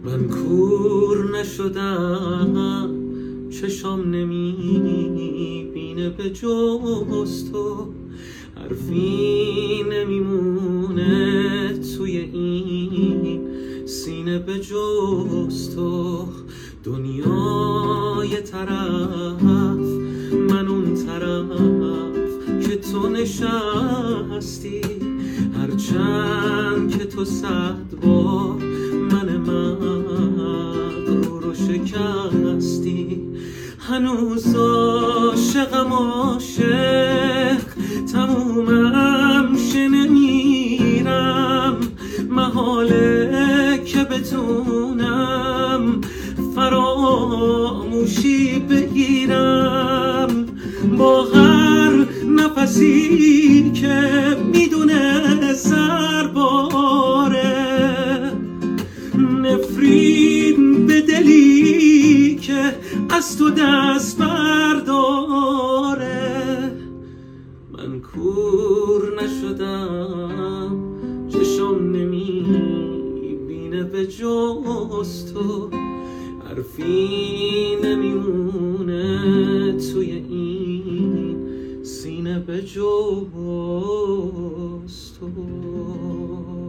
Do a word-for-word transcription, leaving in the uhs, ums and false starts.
من کور نشدم، چشام نمیبینه به جز تو، حرفی نمیمونه توی این سینه به جز تو. دنیا یه طرف، من اون طرف که تو نشستی، هرچند که تو صد بار من مغرور رو شکستی. هنوز عاشقم عاشق، تمومم شه نمیرم، محاله که بتونم فراموشی بگیرم. با هر نفسی که میدونه سرباره، نفرین به دلی که از تو دست برداره. من کور نشدم، چشم نمیبینه به جز تو، حرفی نمیمونه توی این سینه به جز تو.